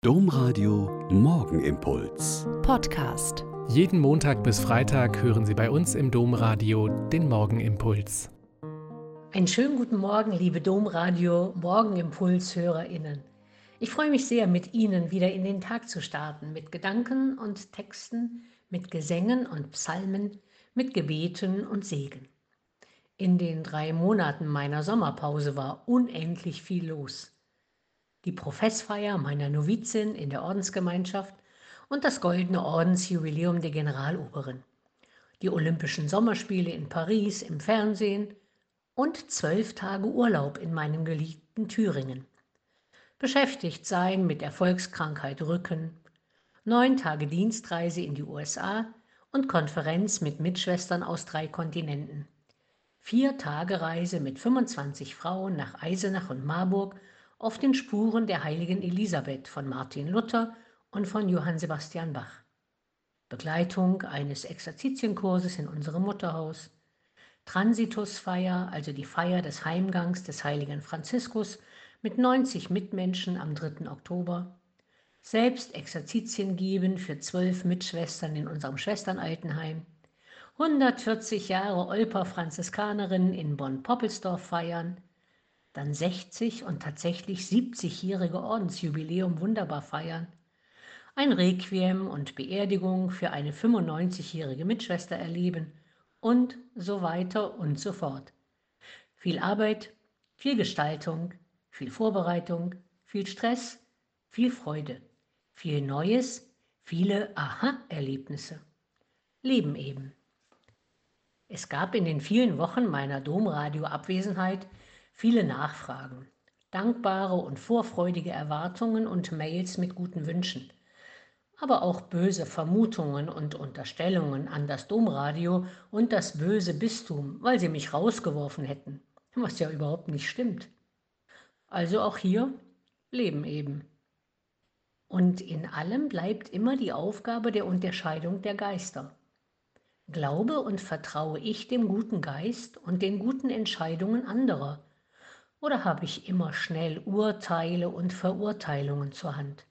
Domradio Morgenimpuls. Podcast. Jeden Montag bis Freitag hören Sie bei uns im Domradio den Morgenimpuls. Einen schönen guten Morgen, liebe Domradio Morgenimpuls-HörerInnen. Ich freue mich sehr, mit Ihnen wieder in den Tag zu starten, mit Gedanken und Texten, mit Gesängen und Psalmen, mit Gebeten und Segen. In den 3 Monaten meiner Sommerpause war unendlich viel los. Die Professfeier meiner Novizin in der Ordensgemeinschaft und das goldene Ordensjubiläum der Generaloberin, die Olympischen Sommerspiele in Paris im Fernsehen und 12 Tage Urlaub in meinem geliebten Thüringen. Beschäftigt sein mit der Volkskrankheit Rücken, 9 Tage Dienstreise in die USA und Konferenz mit Mitschwestern aus 3 Kontinenten. 4 Tage Reise mit 25 Frauen nach Eisenach und Marburg auf den Spuren der heiligen Elisabeth von Martin Luther und von Johann Sebastian Bach. Begleitung eines Exerzitienkurses in unserem Mutterhaus. Transitusfeier, also die Feier des Heimgangs des heiligen Franziskus mit 90 Mitmenschen am 3. Oktober. Selbst Exerzitien geben für 12 Mitschwestern in unserem Schwesternaltenheim. 140 Jahre Olper Franziskanerinnen in Bonn-Poppelsdorf feiern. Dann 60 und tatsächlich 70-jährige Ordensjubiläum wunderbar feiern. Ein Requiem und Beerdigung für eine 95-jährige Mitschwester erleben und so weiter und so fort. Viel Arbeit, viel Gestaltung, viel Vorbereitung, viel Stress, viel Freude, viel Neues, viele Aha-Erlebnisse. Leben eben. Es gab in den vielen Wochen meiner Domradio-Abwesenheit viele Nachfragen, dankbare und vorfreudige Erwartungen und Mails mit guten Wünschen, aber auch böse Vermutungen und Unterstellungen an das Domradio und das böse Bistum, weil sie mich rausgeworfen hätten, was ja überhaupt nicht stimmt. Also auch hier Leben eben. Und in allem bleibt immer die Aufgabe der Unterscheidung der Geister. Glaube und vertraue ich dem guten Geist und den guten Entscheidungen anderer? Oder habe ich immer schnell Urteile und Verurteilungen zur Hand?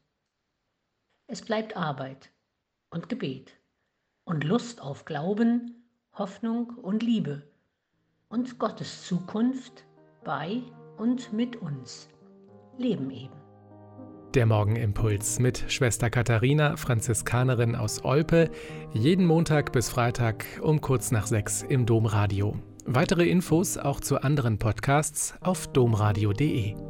Es bleibt Arbeit und Gebet und Lust auf Glauben, Hoffnung und Liebe und Gottes Zukunft bei und mit uns. Leben eben. Der Morgenimpuls mit Schwester Katharina, Franziskanerin aus Olpe, jeden Montag bis Freitag um kurz nach 6 im Domradio. Weitere Infos auch zu anderen Podcasts auf domradio.de.